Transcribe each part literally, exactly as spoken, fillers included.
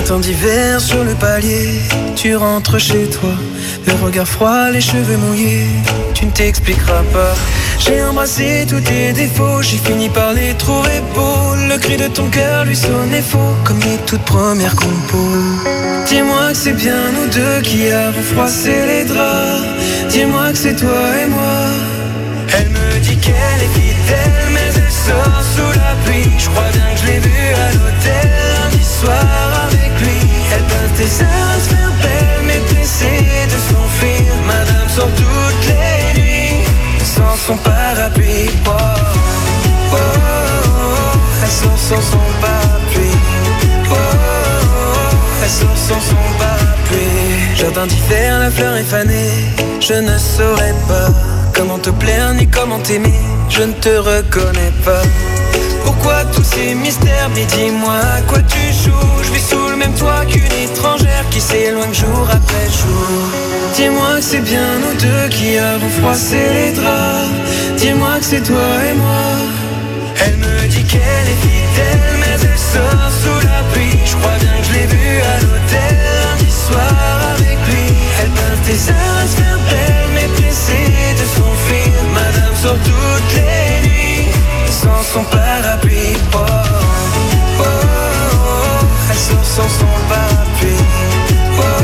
Matin d'hiver sur le palier, tu rentres chez toi, le regard froid, les cheveux mouillés, tu ne t'expliqueras pas. J'ai embrassé tous tes défauts, j'ai fini par les trouver beaux. Le cri de ton cœur lui sonnait faux, comme les toutes premières compos. Dis-moi que c'est bien nous deux qui avons froissé les draps. Dis-moi que c'est toi et moi. Elle me dit qu'elle est fidèle, mais elle sort sous la pluie. Je crois bien que je l'ai vue à l'hôtel lundi soir avec lui. Elle peint tes airs à se faire belle, mais pressée de s'enfuir. Madame sort toutes les nuits sans son parapluie. Oh, oh, oh, oh. Elle sort sans son parapluie. Oh, oh, oh. Elle sort sans son parapluie. Jardin d'hiver, la fleur est fanée. Je ne saurais pas comment te plaire ni comment t'aimer. Je ne te reconnais pas. Pourquoi tous ces mystères? Mais dis-moi à quoi tu joues. Je vis sous le même toit qu'une étrangère qui s'éloigne jour après jour. Dis-moi que c'est bien nous deux qui avons froissé les draps. Dis-moi que c'est toi et moi. Elle me dit qu'elle est fidèle, mais elle sort sous la pluie. Je crois bien que je l'ai vue à l'hôtel lundi soir avec lui. Elle peint tes airs à se faire belle, mais pressée de s'enfuir. Madame sort toutes les nuits sans son parapluie. Oh, oh, oh, oh. Elle sort sans son parapluie. Oh, oh,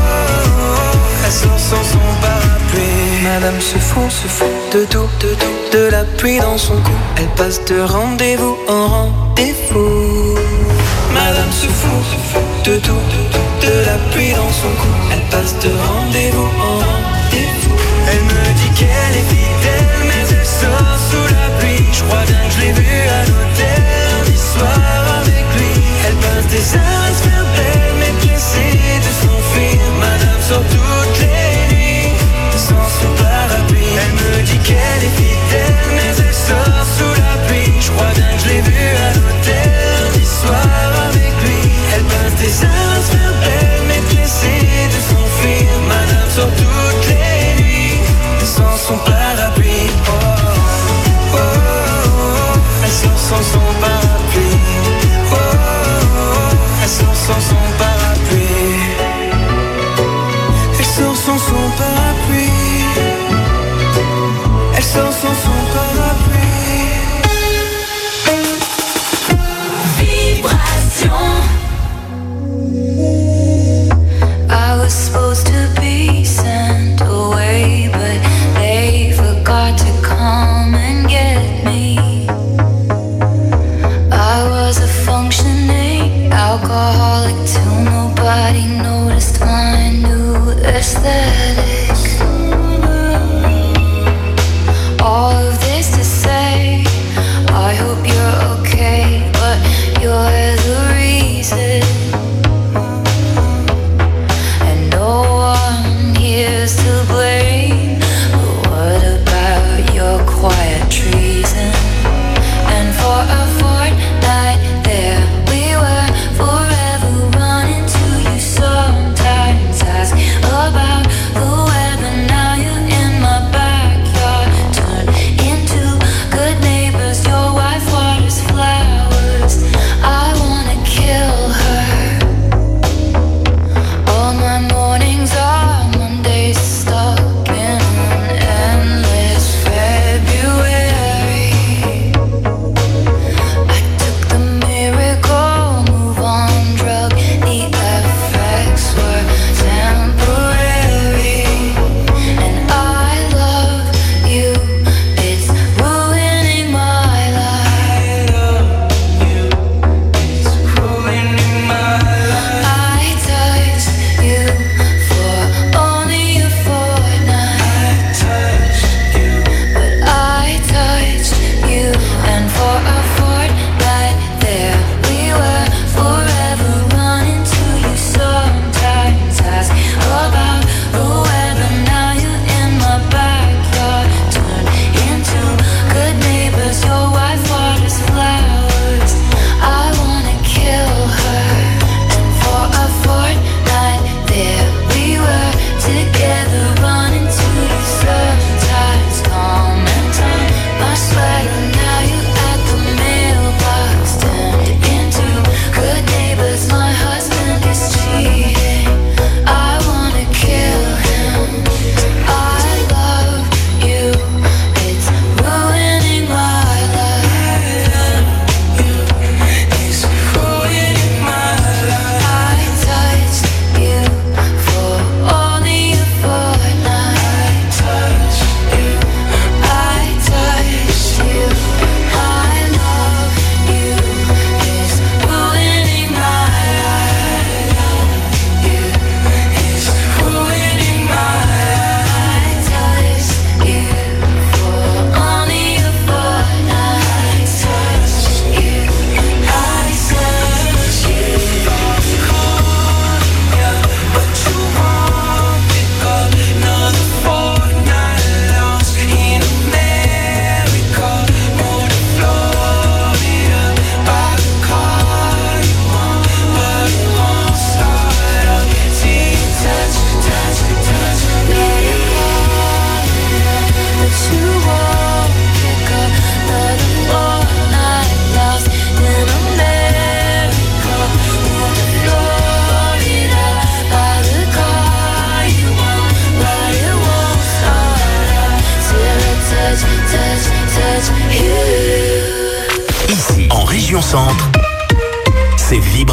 oh. Elle sort sans son parapluie. Madame se fout, se fout de tout, de tout, de la pluie dans son cou. Elle passe de rendez-vous en rendez-vous. Madame se fout, se fout de tout, de tout, de la pluie dans son cou. Elle passe de rendez-vous en rendez-vous. Elle me dit qu'elle est fidèle, mais elle sort sous la pluie. Je crois bien que je l'ai vue à l'hôtel lundi soir avec lui. Elle peint tes airs à se faire belle, mais pressée de s'enfuir. Madame sort toutes les nuits sans son parapluie. Elle me dit qu'elle est fidèle, mais elle sort sous la pluie. Je crois bien que je l'ai vue à l'hôtel lundi soir avec lui. Elle peint tes airs à se faire belle, mais pressée de s'enfuir. Madame sort toutes les nuits sans son parapluie. Oh, oh, oh, oh. Elle sort sans son parapluie. Oh, oh, oh. Elle sort sans son parapluie. Elle sort sans son parapluie. Elle sort sans son parapluie. Vibration. I was supposed to be sent away, but they forgot to come and get me. I was a functioning alcoholic till nobody noticed my new aesthetic. All of this to say, I hope you're okay, but you're the reason. And no one here's to blame, but what about your quiet treason? And for a fortnight there we were, forever running to you so.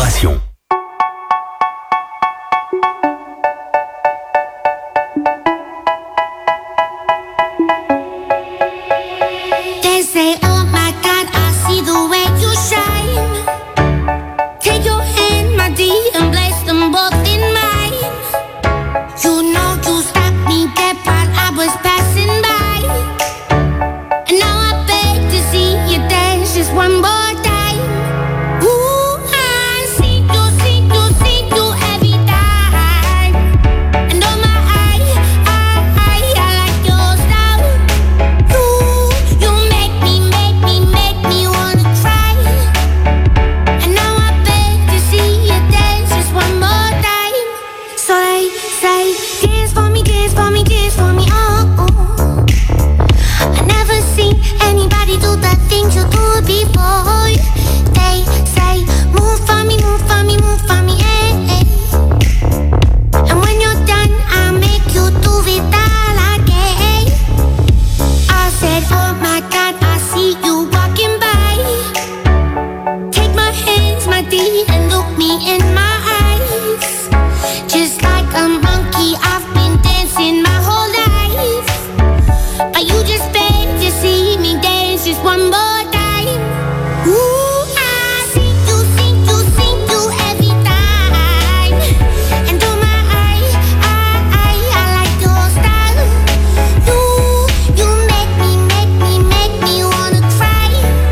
Vibration. They say, oh my God, I see the way you shine. Take your hand, my dear, and place them both in mine. You know you stopped me dead while I was passing by. And now I beg to see you dance just one more time. Ooh, I see you, see you, see you every time. And oh my, I, I, I, I like your style. Ooh, you make me, make me, make me wanna cry. And now I beg to see you dance just one more time. So they say, dance for me, dance for me, dance for me, oh, oh. I never seen anybody do the things you do before. They say, move for me, move for me, move for me, eh, eh. And when you're done, I'll make you do it all again. I said, oh my God, I see you walking by. Take my hands, my dear, and look me in my eyes. Just like a monkey, I've been dancing my whole life. But you just beg to see me dance just one more time. Ooh, I see you, see you, see you every time. And oh my, I, I, I, I like your style. You, you make me, make me, make me wanna cry.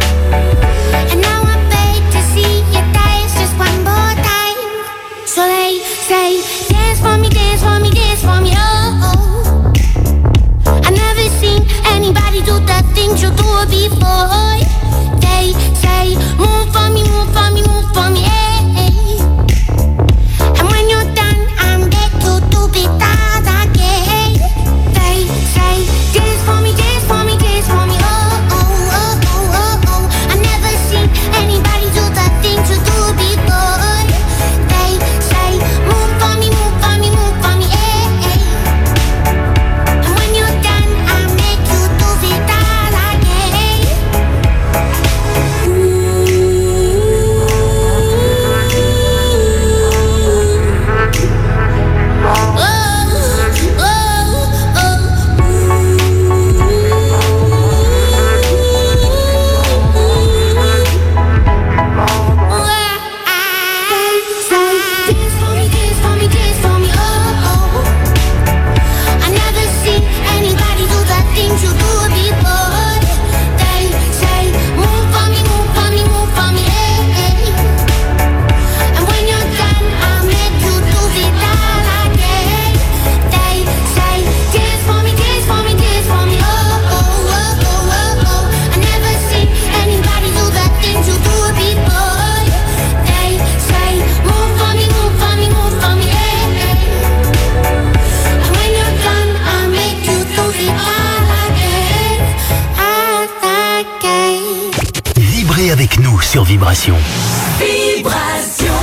And now I beg to see you dance just one more time. So they say, dance for me, dance for me, dance for me, oh, oh. I never seen anybody do the things you do before. They say, move for me, move for me, move for me, eh, eh. And when you're done, I'm back to do it all again. They say, dance for me, dance for me, dance for me, oh, oh, oh, oh, oh, oh. I never seen anybody do the things you do before. They say, move for me, move for me, move for me, eh, eh. And when you're done, I'll make you do it all again. Avec nous sur Vibration. Vibration.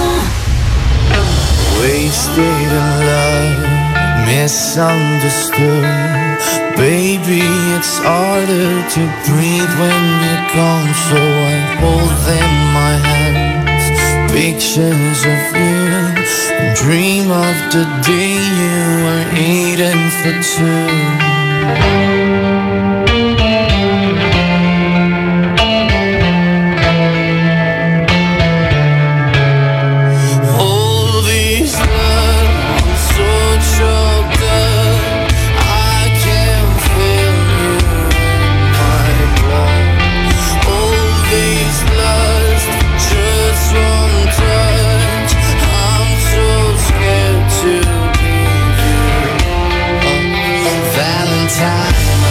Wasted in love, misunderstood. Baby, it's harder to breathe when you're gone. So I hold in my hands pictures of you and dream of the day you were eating for two. Valentine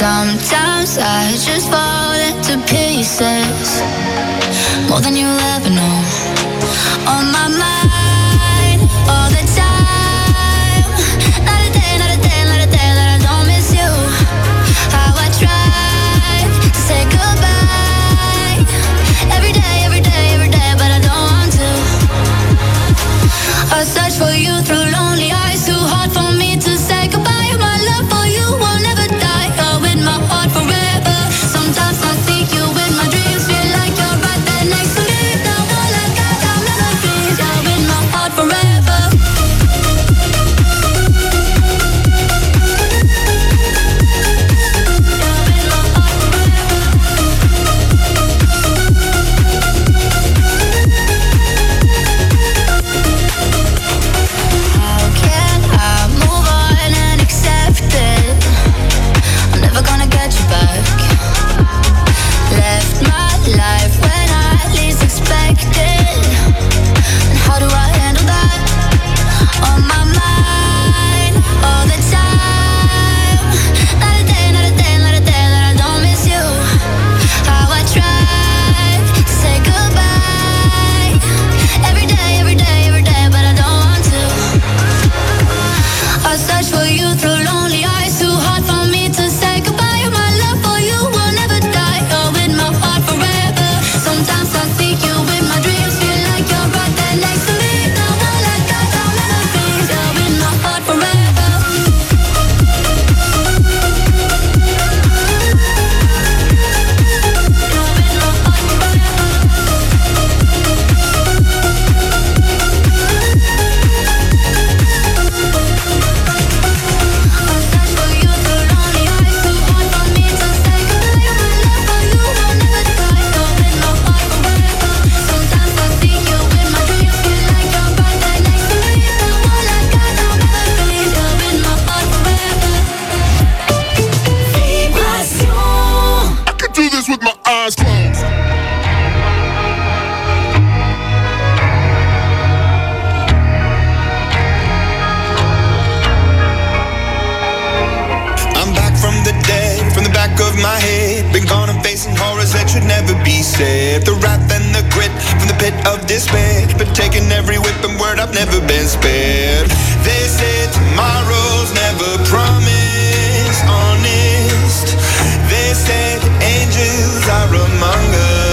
Sometimes I just fall into pieces, more than you'll ever know. On my mind, all the time. Not a day, not a day, not a day that I don't miss you. How I try to say goodbye. Every day, every day, every day, but I don't want to. I search for you through lonely eyes, too hard for me to say goodbye. My love for you will never die. You're in my heart forever. Sometimes I see you in my dreams, feel like you're right there next to me. Now all I got are memories. You're in my heart forever. How can I move on and accept it? I'm never gonna get you back. Left my life when I least expected. And how do I handle that? On my mind all the time. Not a day, not a day, not a day that I don't miss you. How I tried to say goodbye. Every day, every day, every day, but I don't want to. I search for you through lonely eyes, too hard for me to say goodbye. My love for you will never die. You're in my heart forever. Sometimes I see you in my dreams, feel like you're right there next to me. Now all I got are memories. You're in my heart forever. You're in my heart forever. I search for you through lonely eyes, too hard for me to say goodbye. My love for you will never die. You're in my heart forever. Sometimes I see you in my dreams, feel like you're right there next to me. Now all I got are memories. You're in my heart forever. Vibration. I could do this with my eyes closed. I'm back from the dead, from the back of my head. Been gone and facing horrors that should never be said. The wrath and the grit from the pit of despair. Been taking every whip and word, I've never been spared. They say tomorrow's never promised, honest. They say the angels are among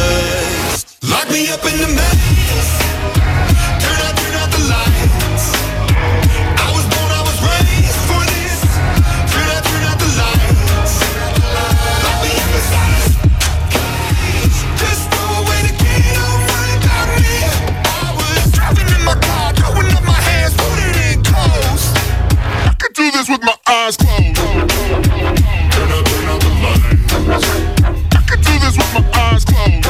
us. Lock me up in the maze. Turn out, turn out the lights. I was born, I was raised for this. Turn out, turn out the lights. Lock me up inside this cage. Just throw away the key, don't worry about me. I was driving in my car, throwing up my hands, putting it in coast. I could do this with my eyes closed. Turn out, turn out the lights. I could do this with my eyes closed.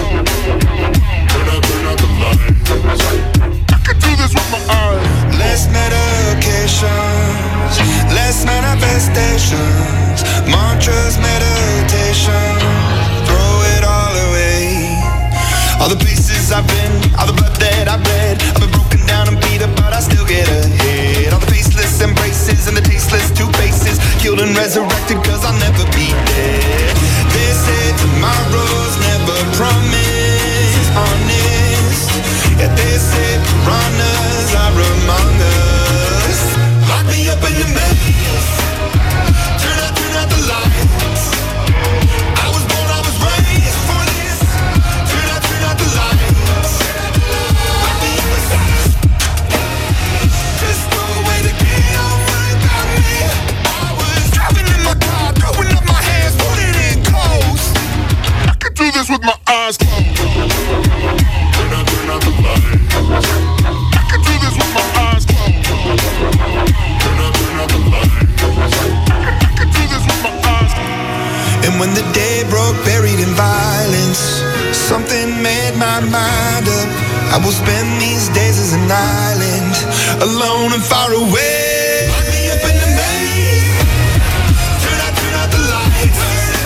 Turn out, turn out the lights. I could do this with my eyes. Less medications, less manifestations, mantras, meditation, throw it all away. All the places I've been, all the blood that I've bled, I've been broken down and beat up, but I still get ahead. All the faceless embraces and the tasteless two faces, killed and resurrected cause I'll never be dead. They say tomorrow's never promised, honest. Yeah, they say piranhas are among us. Lock me up in the maze. Turn out, turn out the lights. I was born, I was raised for this. Turn out, turn out the lights. Lock me up inside this cage. Just throw away the key, don't worry about me. I was driving in my car, throwing up my hands, putting it in coast. I could do this with my eyes closed. Turn out, turn out the lights. I could do this with my eyes closed. Turn out, turn out the lights. I could do this with my eyes closed. And when the day broke, buried in violence, something made my mind up. I will spend these days as an island, alone and far away. Lock me up in the maze. Turn out, turn out the lights.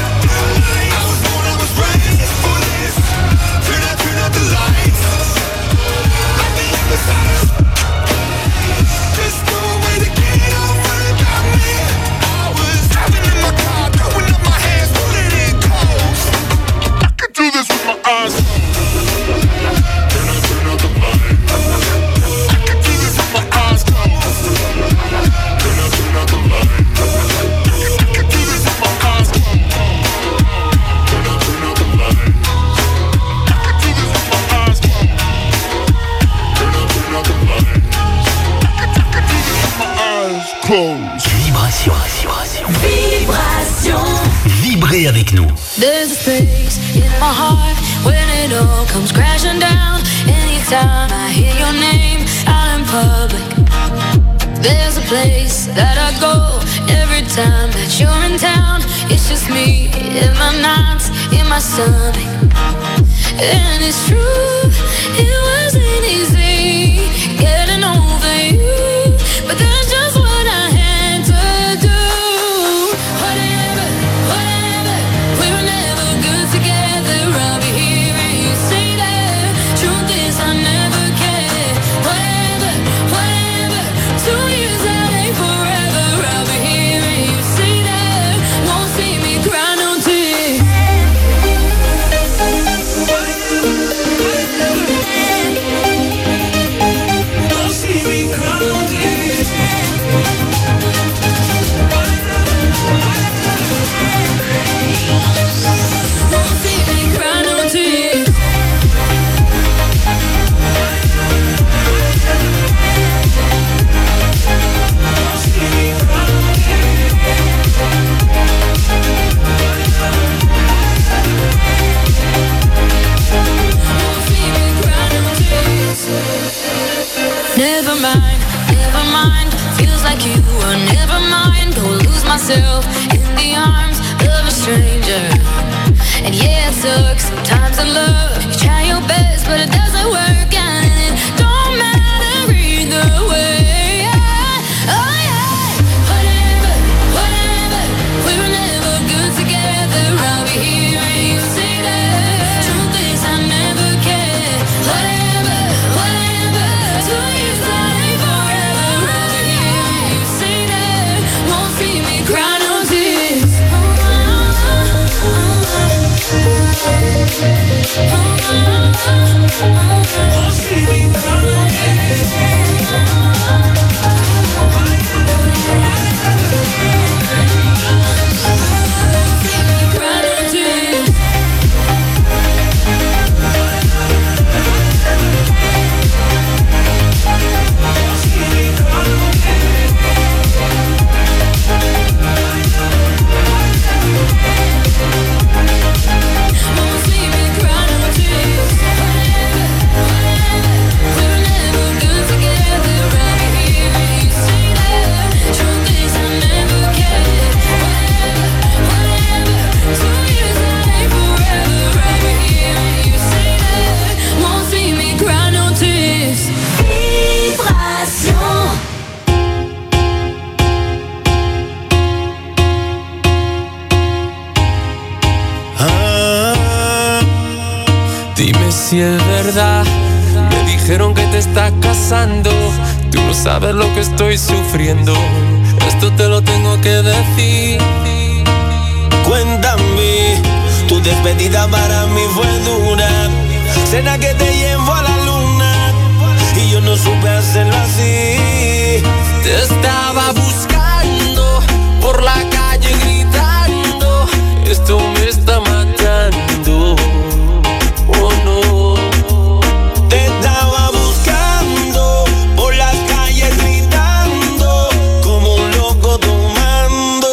I was born, I was raised for this. Turn out, turn out the lights. Lock me up inside this cage. Just throw away the key, don't worry about me. I was driving in my car, throwing up my hands. vibrez avec nous. There's a space in my heart when it all comes crashing down. Anytime I hear your name out in public, there's a place that I go every time that you're in town. It's just me in my nights, in my stomach. And it's true, it wasn't easy getting over you, but that's just what I had to do. Whatever, whatever, we were never good together. I'll be here and you say that. Truth is I never cared. Whatever, whatever, two years that ain't forever. I'll be here and you say that. Won't see me cry no tears. Won't see me cry no tears. Won't see me cry no tears. Never mind, never mind. Feels like you were never mind. Go lose myself in the arms of a stranger. And yeah, it sucks sometimes in love. You try your best, but it doesn't work, and it don't matter either way. Oh yeah, whatever, whatever. We were never good together. I'll be here and you say that. Truth is I never cared. Whatever, whatever. Two years that ain't forever. I'll be here and you say that. Won't see me cry no tears. Won't see me cry no Si es verdad, me dijeron que te estás casando. Tú no sabes lo que estoy sufriendo. Esto te lo tengo que decir. Cuéntame, tu despedida para mí fue dura. Cena que te llevo a la luna y yo no supe hacerlo así. Te estaba buscando por la calle gritando. Esto me está matando. Oh no. Te estaba buscando por las calles gritando como un loco tomando.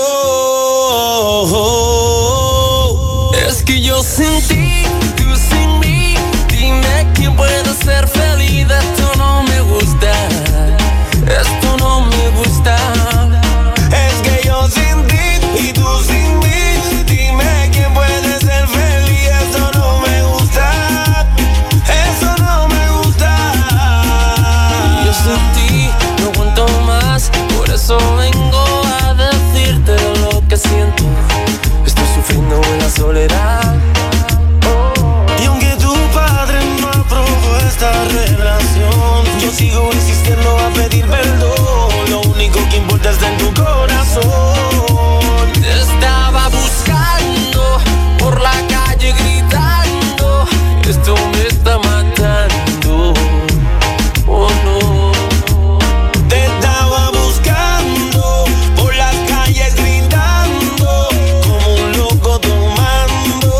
Es que yo sin ti, tú sin mí. Dime quién puede ser feliz. Esto no me gusta. Esto no me gusta. Es que yo sin ti y tú sin mí. Dime quién puede ser feliz. Esto no me gusta. Eso no me gusta. Yo sin ti no aguanto más. Por eso vengo a decirte lo que siento. Estoy sufriendo en la soledad. Y aunque tu padre no aprobó esta relación, yo sigo insistiendo a pedir perdón. Lo único que importa está en tu corazón. Te estaba buscando por la calle gritando. Esto me está matando. Oh no. Te estaba buscando por las calles gritando como un loco tomando.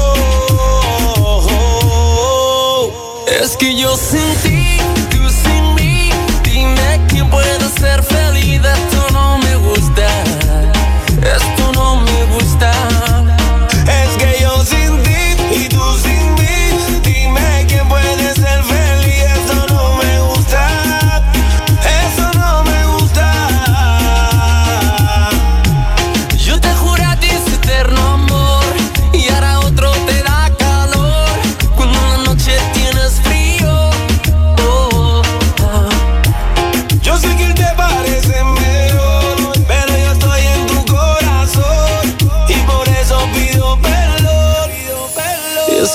Es que yo sin ti, tú sin mí. Dime quién puede ser feliz. Esto no me gusta. Esto no me gusta.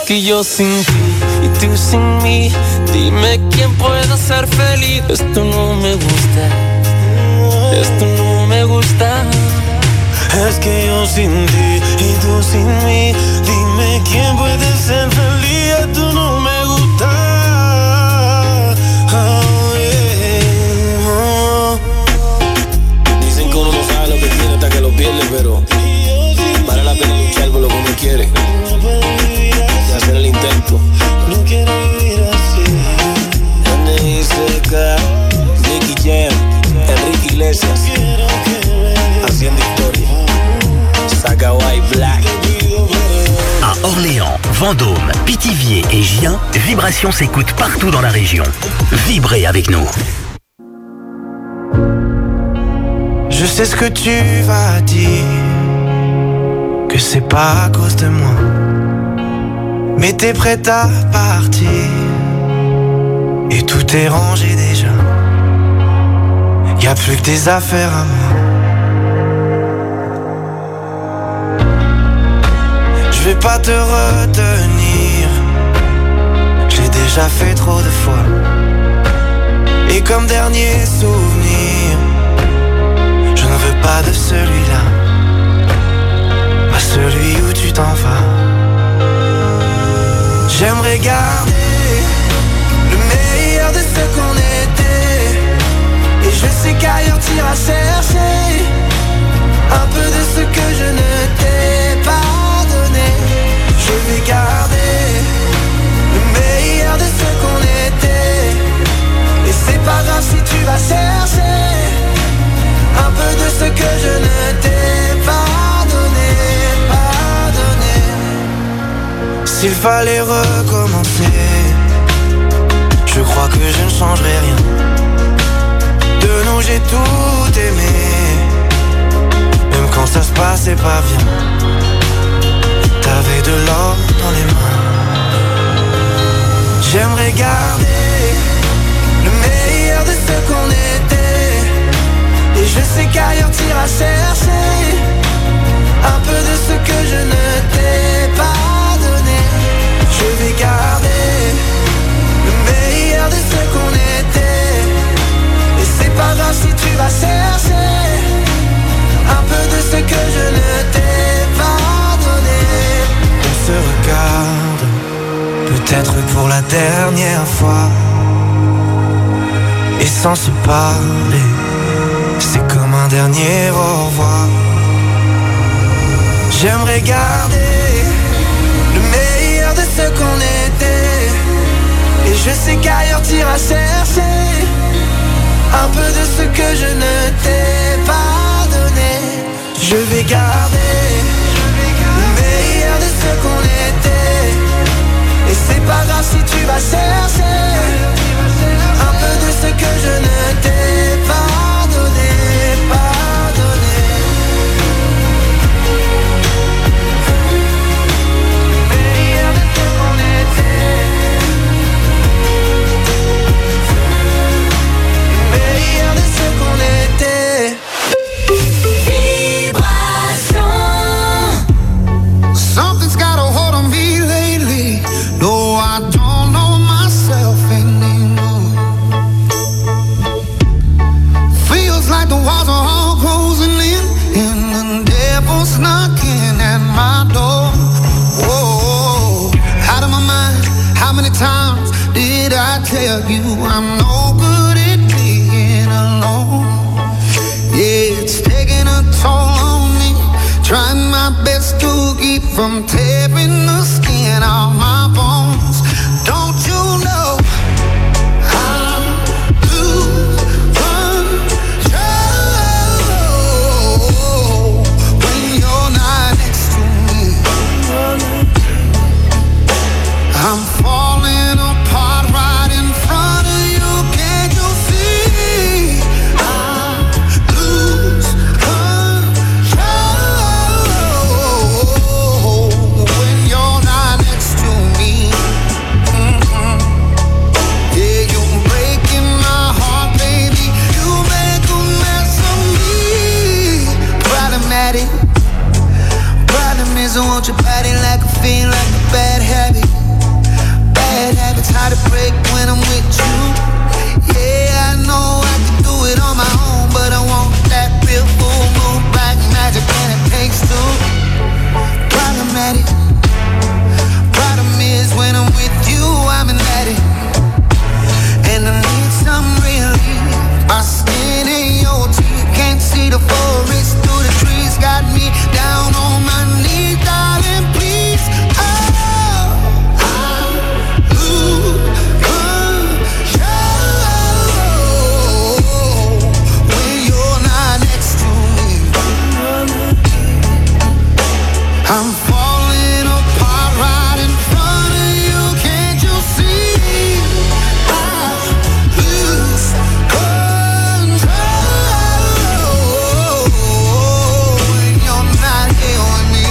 que yo sin ti y tú sin mí, dime quién puede ser feliz. Esto no me gusta, esto no me gusta. Es que yo sin ti y tú sin mí, dime quién puede ser feliz. Esto no me gusta. Oh, yeah. Oh. Dicen que uno no sabe lo que tiene hasta que lo pierde, pero vale la pena luchar por lo que uno quiere y hacer el intento. No quiero vivir así. N I C K, Nicky Jam, Enrique Iglesias, haciendo historia. Saga White Black. À Orléans, Vendôme, Pithiviers et Gien, Vibration s'écoute partout dans la région. Vibrez avec nous. Je sais ce que tu vas dire, que c'est pas à cause de moi, mais t'es prête à partir et tout est rangé déjà. Y'a plus que tes affaires à moi. Je vais pas te retenir, j'ai déjà fait trop de fois. Et comme dernier souvenir, je ne veux pas de celui-là, pas celui où tu t'en vas. J'aimerais garder le meilleur de ce qu'on était, et je sais qu'ailleurs t'iras chercher un peu de ce que je ne t'ai pas donné. Je vais garder le meilleur de ce qu'on était, et c'est pas grave si tu vas chercher un peu de ce que je ne t'ai pas donné, pas donné. S'il fallait recommencer, je crois que je ne changerai rien. De nous j'ai tout aimé, même quand ça se passait pas bien. T'avais de l'or dans les mains. J'aimerais garder le meilleur de ce qu'on était, et je sais qu'ailleurs t'iras chercher un peu de ce que je ne t'ai pas donné. Je vais garder le meilleur de ce qu'on était, et c'est pas grave si tu vas chercher un peu de ce que je ne t'ai pas donné. On se regarde, peut-être pour la dernière fois, et sans se parler, c'est comme un dernier au revoir. J'aimerais garder le meilleur de ce qu'on était, et je sais qu'ailleurs t'iras chercher un peu de ce que je ne t'ai pas donné. Je vais garder le meilleur de ce qu'on était, et c'est pas grave si tu vas chercher un peu de ce que je ne t'ai pas donné, pas donné. Le meilleur de ce qu'on était, le meilleur de ce qu'on était. Something's got a hold on me lately. No, I don't know myself anymore. Feels like the walls are all closing in, and the devil's knocking at my door. Whoa, out of my mind. How many times did I tell you I'm no good at being alone? Yeah, it's taking a toll on me, trying my best to keep from tearing the skin off my bones. Don't you know I lose control when you're not next to me? I'm falling apart right in front of you. Can't you see? I lose control when you're not next to me. I want your body like a fiend, like a bad habit. Bad habits hard to break when I'm with you. Yeah, I know I can do it on my own, but I want that real full moon, black magic, and it takes two. Problematic. Problem is when I'm with you, I'm an addict, and I need some relief. My skin ain't your teeth, can't see the forest through the trees. Got me down on my knees, darling, please. Oh, I lose control when you're not next to me. I'm falling apart right in front of you, can't you see? I lose control when you're not here with me.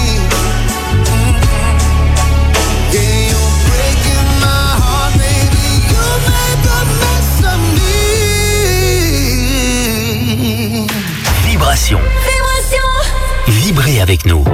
Yeah, you're breaking my heart, baby. You make a mess of me. Vibration. Vibration. Vibrez avec nous.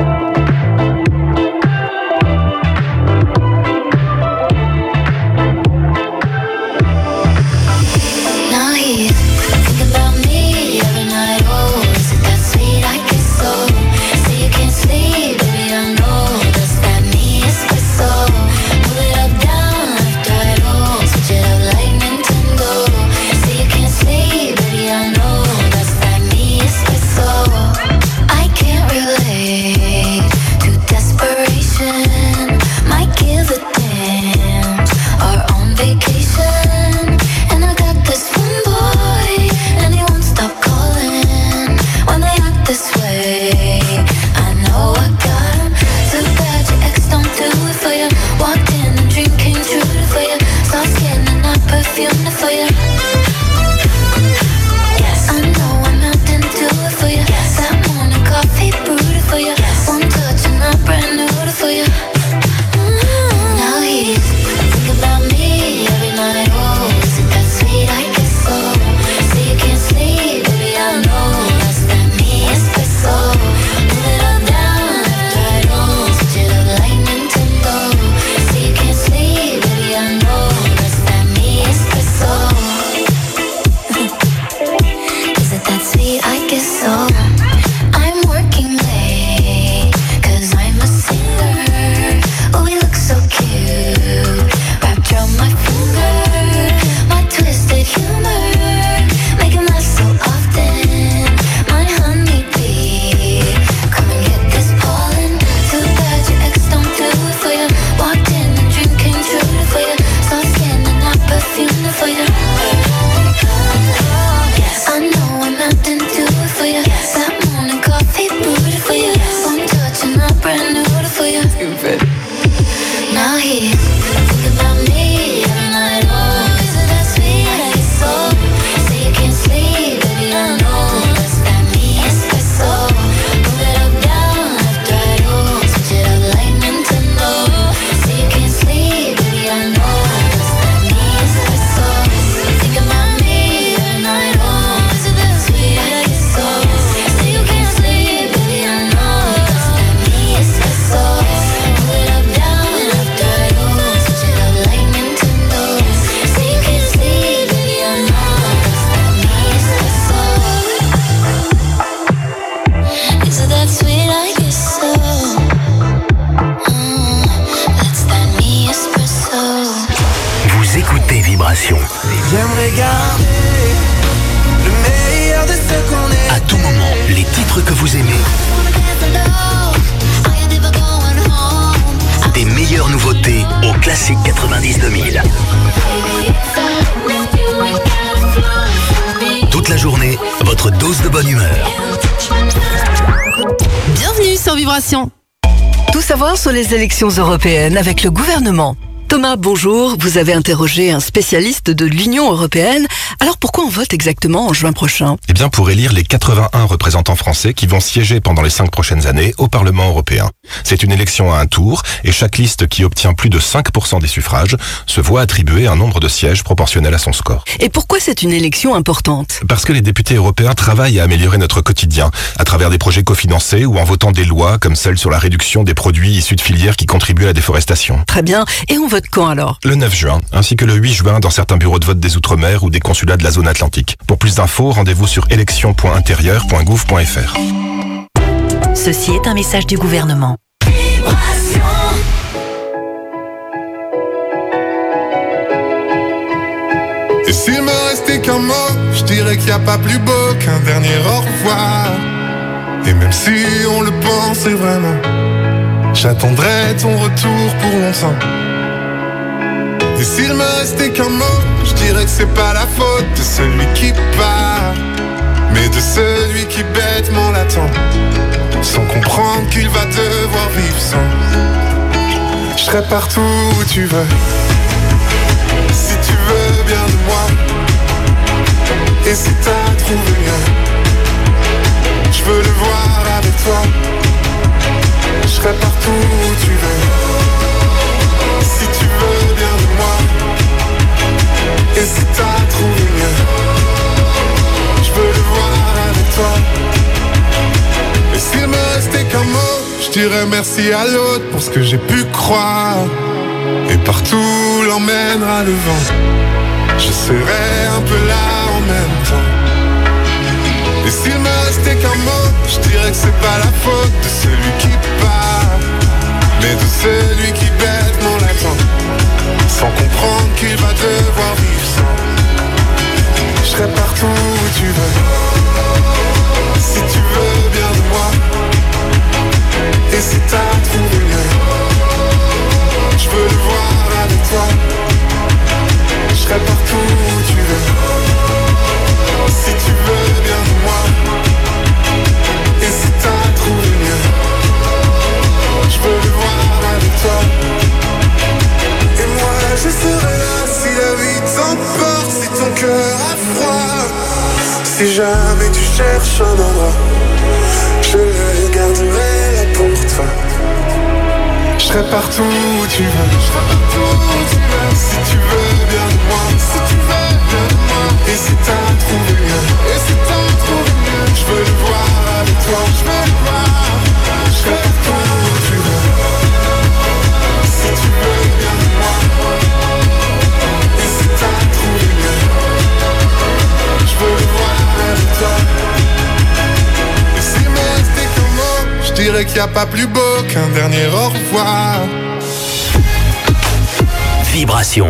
Now he's thinking about me every night. Oh, is it that sweet? I guess so. Say you can't sleep, baby, I know that's that me espresso. Move it up, down, left, right, oh, switch it up like Nintendo. Say you can't sleep, baby, I know that's that me espresso. I can't relate to desperation. Might give a damn. Are on vacation, and I got this one boy, and he won't stop calling when they act this way. I know I got him. Too bad your ex don't do it for you. Walked in, the dream came true for you. Soft skin and I perfumed it for you. Yes, I know I'm melting to it for you. Yes, that morning coffee brewed it for you. Yes, one touch and I brand new it for you. Now he's thinking about me every night. Oh, is it that sweet? I guess so. Say you can't sleep, baby, I know that's that me espresso. Move it up, down, left, right, oh, switch it up like Nintendo. Say you can't sleep, baby, I know that's that me espresso. Is it that sweet? I guess so. I'm working late, cause I'm a singer. Oh, we look so cute, wrapped around my finger. My twisted humor, make him laugh so often. My honeybee, come and get this pollen. Too bad your ex don't do it for you. Walked in, the dream came true for you. Soft skin and I perfumed it for you. Yes, I know I'm melting to it for you. That morning coffee brewed it for you. One touch and I brand new it for you. Now he's thinking about me every night. Oh, is it that sweet? I guess so. Say you can't sleep, baby, I know that's that me espresso. Move it up, down, left, right, oh, switch it up like Nintendo. Say you can't sleep, baby, I know that's that me espresso. Think about me every night. Oh, is it that sweet? I guess so. Say you can't sleep, baby, I know that's that me espresso. Move it up, down, left, right, oh, switch it up like Nintendo. Say you can't sleep, baby, I know that's that me espresso. Is it that sweet? I guess so. Mm, that's that me espresso. Vous écoutez Vibration. J'aimerais garder le meilleur de ce qu'on est. À tout moment, les titres que vous aimez. Des meilleures nouveautés au classique quatre-vingt-dix deux mille. Toute la journée, votre dose de bonne humeur. Bienvenue sur Vibration. Tout savoir sur les élections européennes avec le gouvernement. Thomas, bonjour. Vous avez interrogé un spécialiste de l'Union européenne. Alors pourquoi on vote exactement en juin prochain ? Eh bien pour élire les quatre-vingt-un représentants français qui vont siéger pendant les cinq prochaines années au Parlement européen. C'est une élection à un tour et chaque liste qui obtient plus de cinq pour cent des suffrages se voit attribuer un nombre de sièges proportionnel à son score. Et pourquoi c'est une élection importante ? Parce que les députés européens travaillent à améliorer notre quotidien à travers des projets cofinancés ou en votant des lois comme celle sur la réduction des produits issus de filières qui contribuent à la déforestation. Très bien. Et on vote quand alors ? Le neuf juin, ainsi que le huit juin dans certains bureaux de vote des Outre-mer ou des consulats de la zone atlantique. Pour plus d'infos, rendez-vous sur élection point intérieur point gouv point f r. Ceci est un message du gouvernement. Et s'il me restait qu'un mot, je dirais qu'il n'y a pas plus beau qu'un dernier au revoir. Et même si on le pensait vraiment, j'attendrai ton retour pour longtemps. Et s'il me restait qu'un mot, je dirais que c'est pas la faute de celui qui part, mais de celui qui bêtement l'attend, sans comprendre qu'il va devoir vivre sans. Je serai partout où tu veux, si tu veux bien de moi. Et si t'as trouvé mieux, je veux le voir avec toi. Je serai partout où tu veux, si tu veux bien de moi. Et si t'as trouvé mieux, je veux le voir avec toi. Et s'il me restait qu'un mot, je dirais merci à l'autre pour ce que j'ai pu croire. Et partout l'emmènera le vent, je serai un peu là en même temps. Et s'il me restait qu'un mot, je dirais que c'est pas la faute de celui qui part, mais de celui qui bêtement l'attend, sans comprendre qu'il va devoir vivre sans. Je serai partout où tu veux, si tu veux bien de moi. Et si t'as trouvé mieux, je veux le voir avec toi. Je serai partout où tu veux, si tu veux bien de moi. Et si t'as trouvé mieux, je veux le voir avec toi. Et moi je serai là si la vie t'emporte, si ton cœur a froid. Si jamais tu cherches un endroit, je le garderai là pour toi. Je serai partout où tu veux, je serai partout où tu veux. Si tu veux bien de moi, si tu veux bien de moi. Et si t'as trouvé mieux, et si t'as trouvé mieux, je veux le voir avec toi, je veux le voir. Je serai partout où tu veux, si tu veux bien de moi. Et si t'as trouvé mieux, je veux le voir avec toi. Et s'il me restait qu'un mot, je dirais qu'il n'y a pas plus beau qu'un dernier au revoir. Vibration.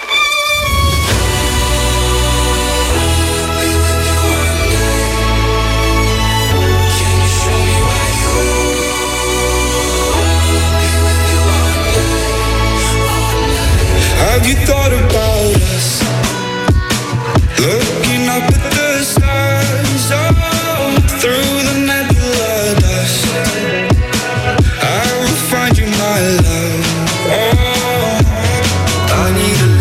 Have you thought about us? Looking up at the stars, oh, through the nebula dust. I will find you, my love. Oh, I need a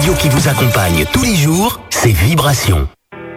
radio qui vous accompagne tous les jours, c'est Vibration.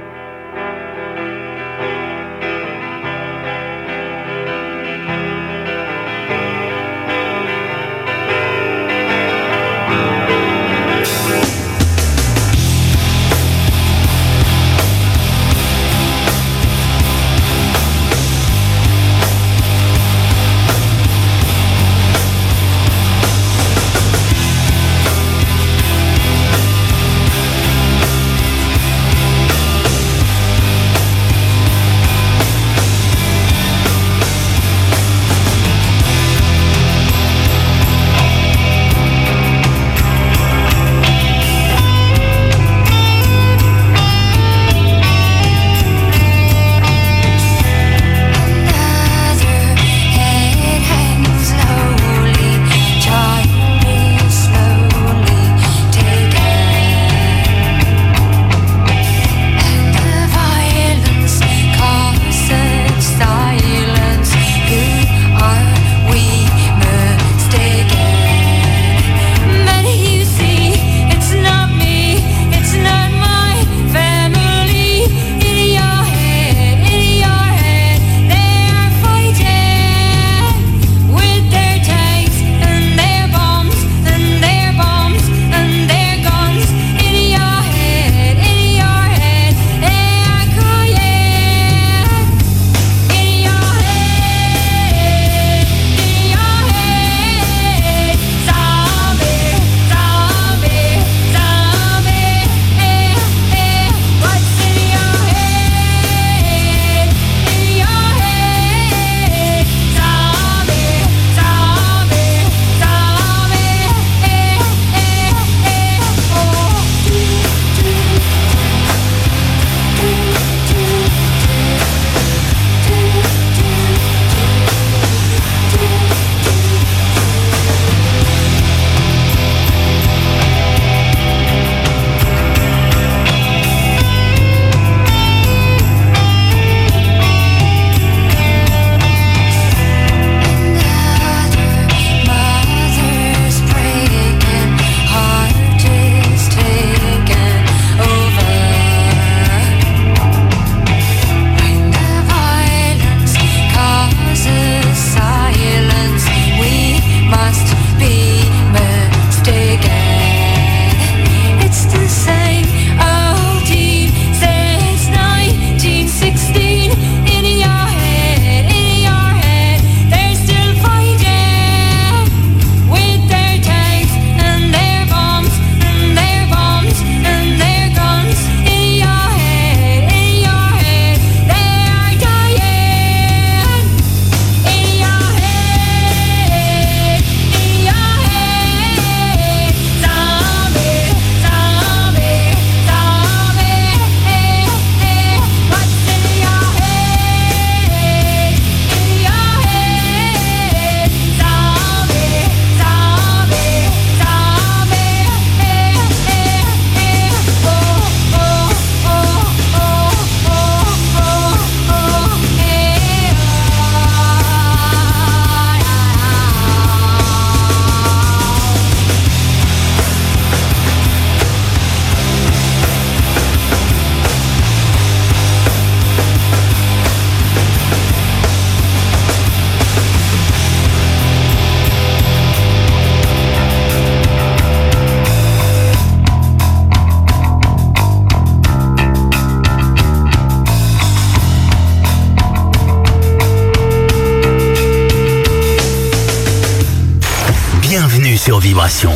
sur Vibration.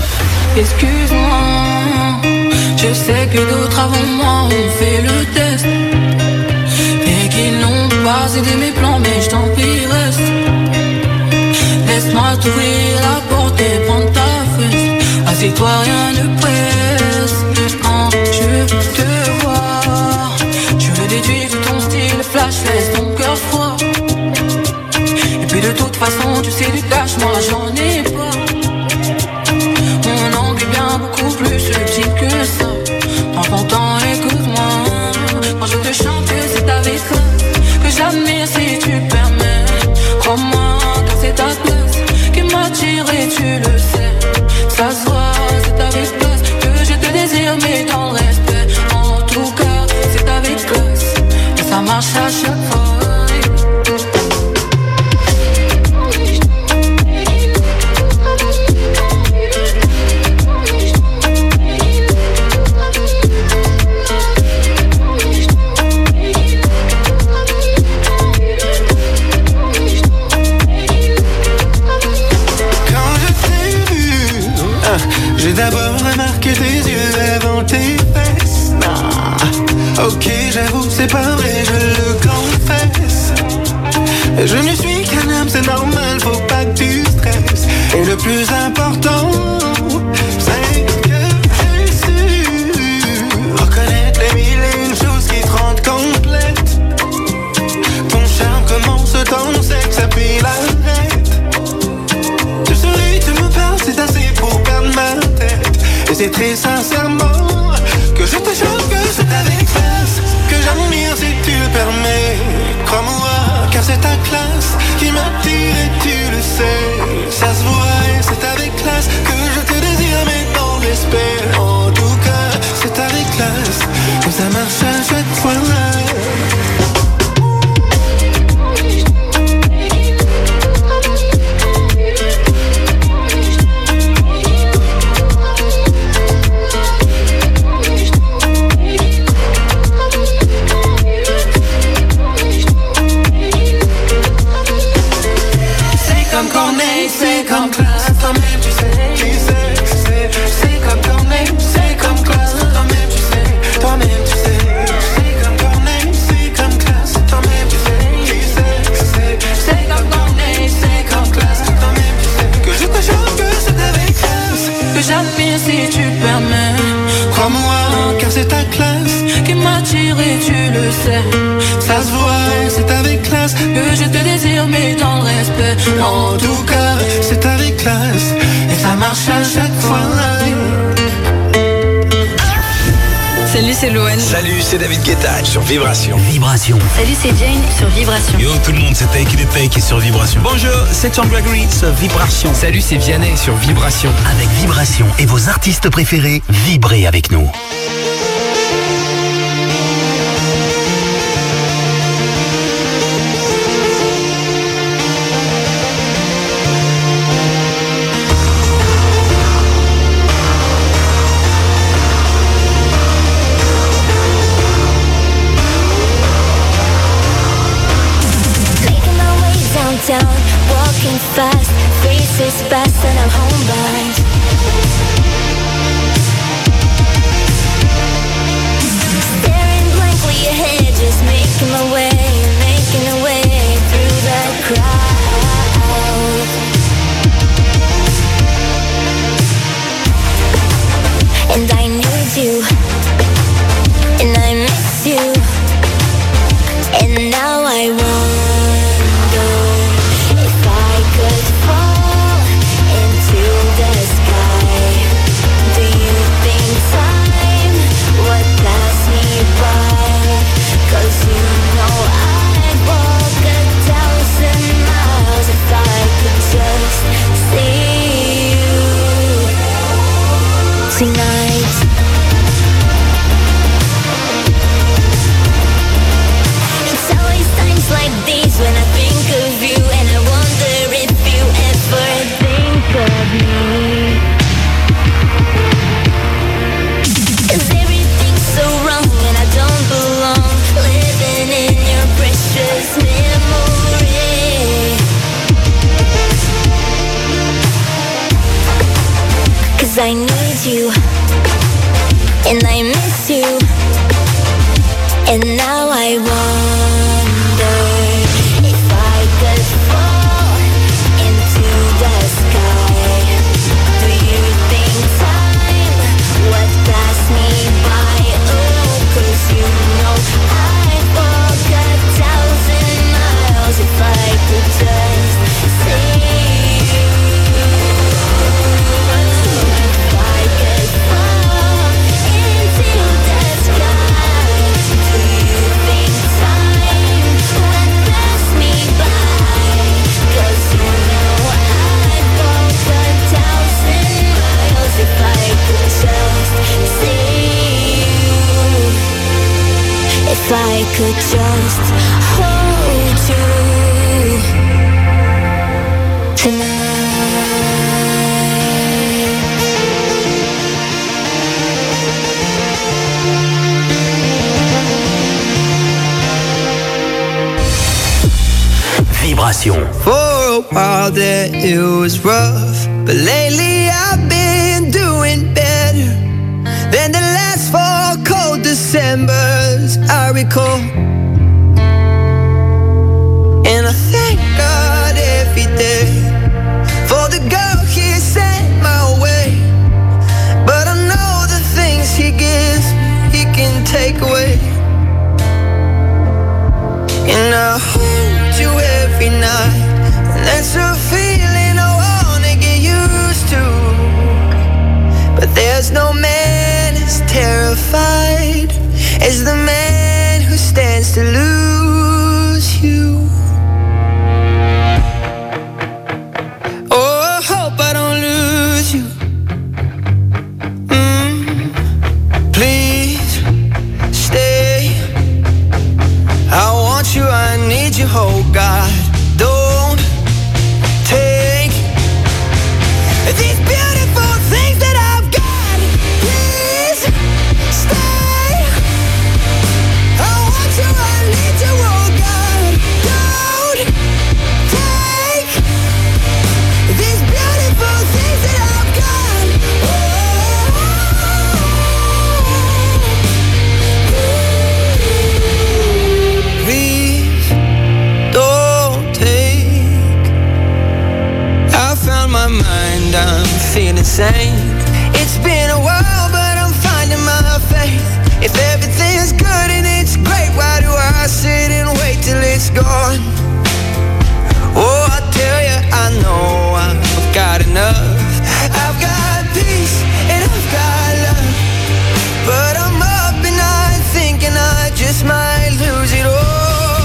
Excuse-moi, je sais que d'autres avant moi ont fait le test et qu'ils n'ont pas aidé mes plans, mais je t'en prie reste. Laisse-moi t'ouvrir la porte et prendre ta fesse. Assieds-toi, rien ne presse. Quand je te vois, je veux déduire ton style flash, laisse ton cœur froid. Et puis de toute façon, tu sais du cash, moi j'en ai pas. Mon angle est bien beaucoup plus subtil que ça. Prends ton temps, écoute-moi. Quand je te chante, c'est avec classe que j'admire si tu permets. Crois-moi, car c'est ta classe qui m'attire et tu le sais. Ça se voit, c'est avec classe que je te désire plus important, c'est que j'ai su reconnaître les mille et une choses qui te rendent complète. Ton charme commence dans le sexe, puis l'arrête. Tu souris, tu me parles, c'est assez pour perdre ma tête. Et c'est très sincèrement que je te jure que c'est avec classe que j'admire si tu le permets. Crois-moi, car c'est ta classe qui m'attire et tu le sais. Ça se voit et c'est avec classe que je te désire, mais dans l'esprit. En tout cas, c'est avec classe que ça marche à chaque fois. C'est comme classe, toi-même tu sais, qui c'est, c'est, c'est comme toi-même, c'est comme classe, toi-même tu sais, toi-même tu sais, c'est comme toi-même, c'est comme classe, toi-même tu sais, qui c'est, c'est, c'est comme toi-même, c'est comme classe, toi-même tu sais, que je te jure que c'est avec classe, que j'admire si tu permets, crois-moi, car c'est ta classe qui m'attire et tu le sais, ça se voit, c'est avec classe, que je te désire mais dans le respect, en tout cas, c'est avec classe et ça marche à chaque fois. Salut, c'est Loane. Salut, c'est David Guetta sur Vibration. Vibration. Salut, c'est Jane sur Vibration. Yo tout le monde, c'est Take It Take sur Vibration. Bonjour, c'est Tom Gregory sur Vibration. Salut, c'est Vianney sur Vibration. Avec Vibration et vos artistes préférés, vibrez avec nous. Down, walking fast, faces fast and I'm homebound. Staring blankly ahead, just making my way, making my way through the crowd. And I need you, and I miss you, and now I won't. Tonight, it's always times like these when I think of you, and I wonder if you ever think of me. 'Cause everything's so wrong and I don't belong, living in your precious memory. 'Cause I need you, and I miss you, and now I wonder if I could fall into the sky. Do you think time would pass me by? Oh, 'cause you know I'd walk a thousand miles if I could just see you. If I could just hold you tonight. Vibration. For a while there it was rough, but lately I've been doing better than the last four cold Decembers I recall. And I thank God every day for the girl He feel insane. It's been a while, but I'm finding my faith. If everything's good and it's great, why do I sit and wait till it's gone? Oh, I tell you, I know I've got enough. I've got peace and I've got love, but I'm up and I'm thinking I just might lose it all.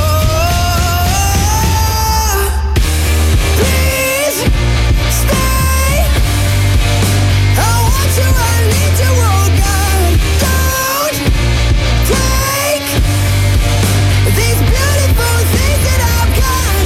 Please stay. I want you, I need you, oh God. Don't take these beautiful things that I've got.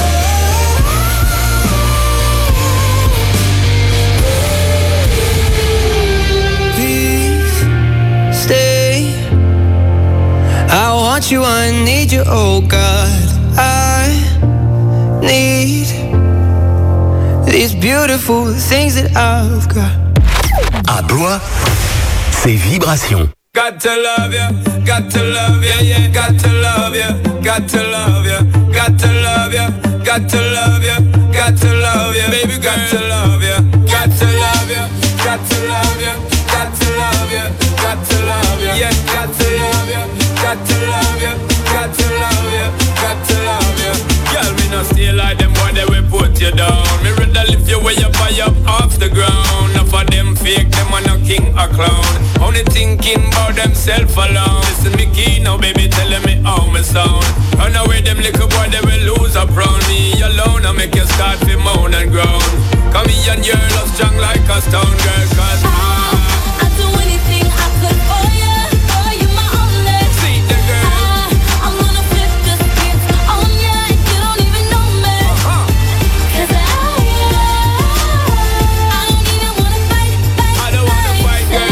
Please stay. I want you, I need you, oh God. I need these beautiful things that I've got. À Blois, c'est Vibration. Got to love ya, got to love ya, yeah, got to love ya, got to love ya, got to love ya, got to love ya, got to love ya, baby, got to love ya, got to love ya, got to love ya, got to love ya, got to love ya, yeah, got to love ya, got to love ya, got to love ya, got to love ya. Girl, me no stay like them boy, they will put you down. Me rather lift you way up high up off the ground. Enough of them fake, them a no king or clown. Only thinking about themself alone. Listen me key now, baby, telling me how me sound. Run away them little boy, they will lose up round me alone. I make you start to moan and groan. Come here and your love strong like a stone, girl, cause I I'd do anything I could for you, for you my only. See the girl, I, I'm gonna flip the script on you and you don't even know me. uh-huh. Cause I, I don't even wanna fight, fight, I don't wanna fight, girl.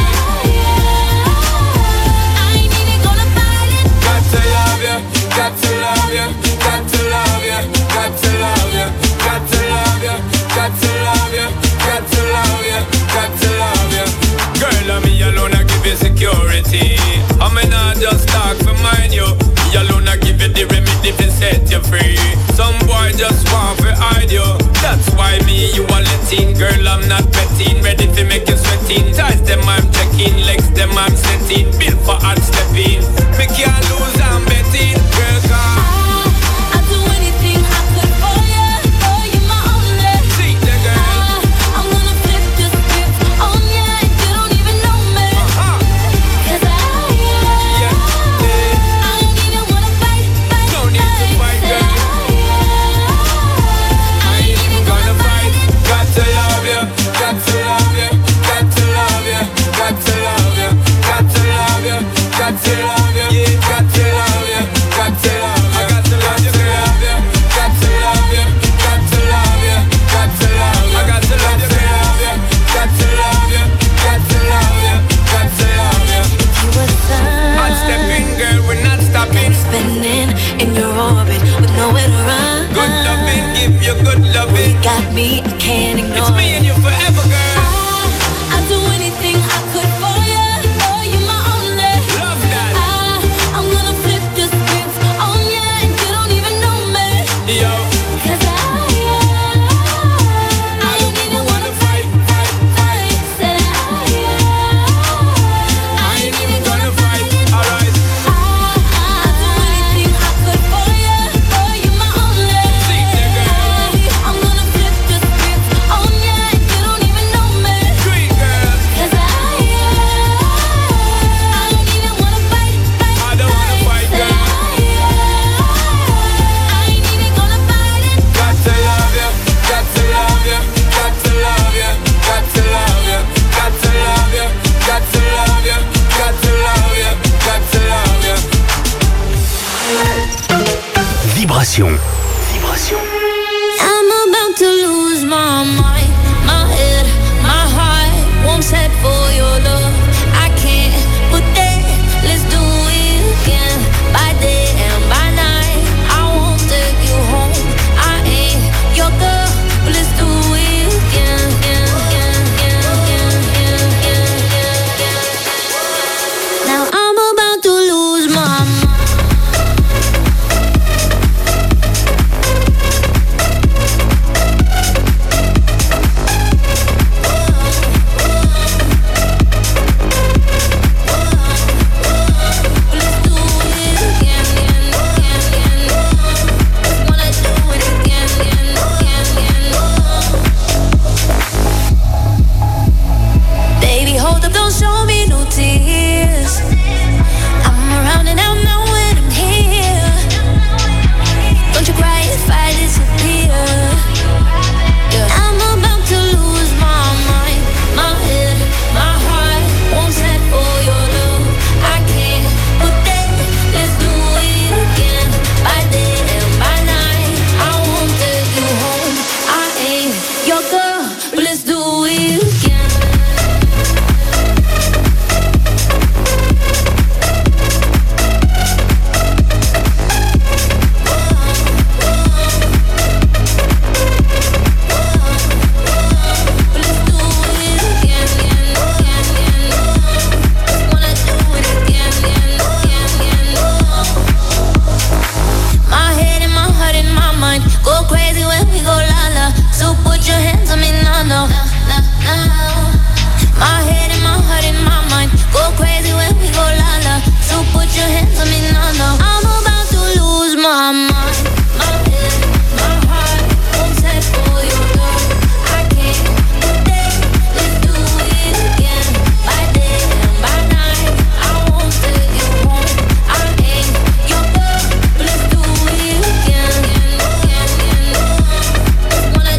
I ain't even gonna fight it. Got to love ya, got to love ya, got to love ya, got to love ya, got to love ya, got to love ya, got to love ya, got to love ya. Girl, I'm me alone, I give you security. I may not just talk for mine, you. Me alone, I give you the remedy to set you free. Some boy just want to hide you. That's why me, you are letting. Girl, I'm not betting. Ready to make you sweating. Ties them, I'm checking. Legs them, I'm setting. Built for hard stepping. Me can't lose, I'm betting. Girl, come. I'd do anything I could for you, for you my only. See the girl. I'm gonna flip the script on you and you don't even know me. Uh-huh. Cause I, Yeah, I don't even wanna fight, fight, don't need to fight, girl. I ain't even gonna fight it. Got to love ya, got to love ya, got to love ya, got to love ya, got to love ya, got to love ya, yeah, got to love ya, got to love ya, I got to love ya, got to love ya, got to love ya, got to love ya, I got to love ya, got to love ya, got to love ya, got to love ya. You were Hot stepping, girl, we're not stopping. spinning in your orbit with nowhere to run. Good loving, give you good loving. Got me, I can't It's ignore me